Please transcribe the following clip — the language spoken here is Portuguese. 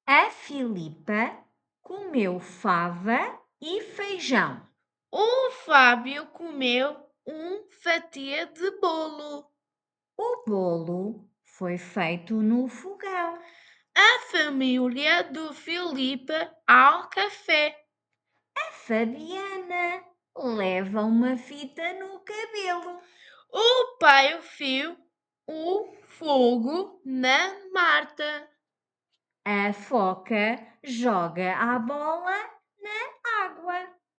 A Filipa comeu fava e feijão. O Fábio comeu fatia de bolo. O bolo foi feito no fogão. A família do Filipe ao café. A Fabiana leva uma fita no cabelo. O pai viu o fogo na Marta. A foca joga a bola na água.